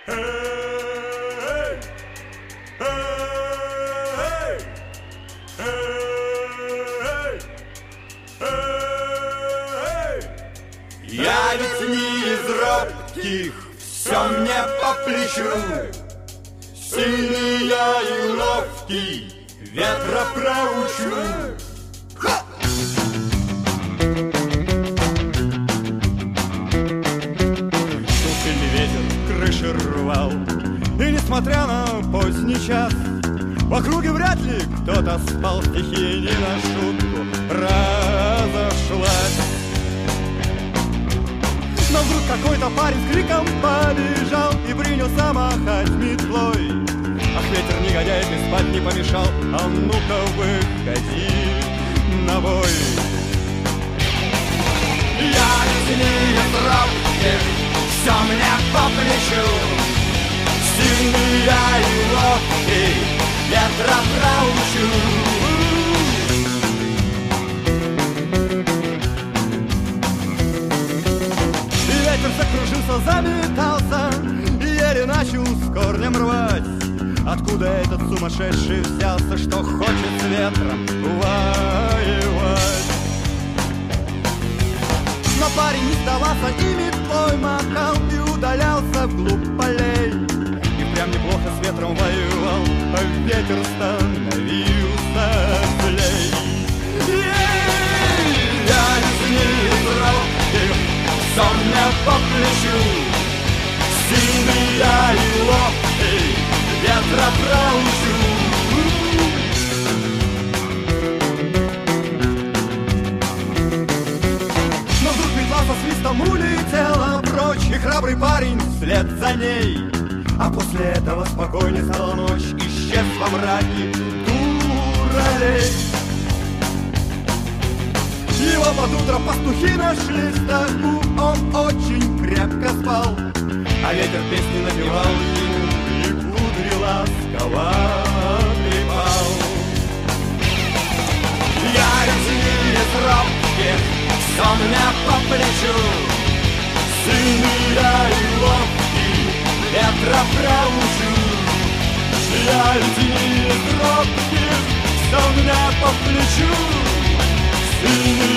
Я ведь не из робких, все мне по плечу. Сильный я и ловкий, ветра проучу. Сильный ветер крыши рвал, и несмотря на поздний час, в округе вряд ли кто-то спал, стихия не на шутку разошлась. Но вдруг какой-то парень с криком побежал и принялся махать метлой. Ах, ветер негодяй, ты спать не помешал, а ну-ка выходи на бой. Я ведь не из робких, все мне по плечу. Сильный я и ловкий, ветра проучу. Ветер закружился, заметался, и еле начал с корнем рвать. Откуда этот сумасшедший взялся, что хочет с ветром воевать? Но парень не сдавался и метлой махал, и удалялся вглубь полей. И прям неплохо с ветром воевал, а ветер становился злей. Я ведь не из робких, все мне по плечу. Сильный я и ловкий, ветра проучу. Но вдруг метла со свистом улетела прочь, и храбрый парень вслед за ней. А после этого спокойней стала ночь, исчез во мраке дуралей. Его под утро пастухи нашли в стогу, он очень крепко спал, а ветер песни напевал ему и кудри ласково трепал. Я ведь не из робких, все мне по плечу. Сильный я и ловкий, ветра проучу. Я ведь не из робких, все мне по плечу. Сильный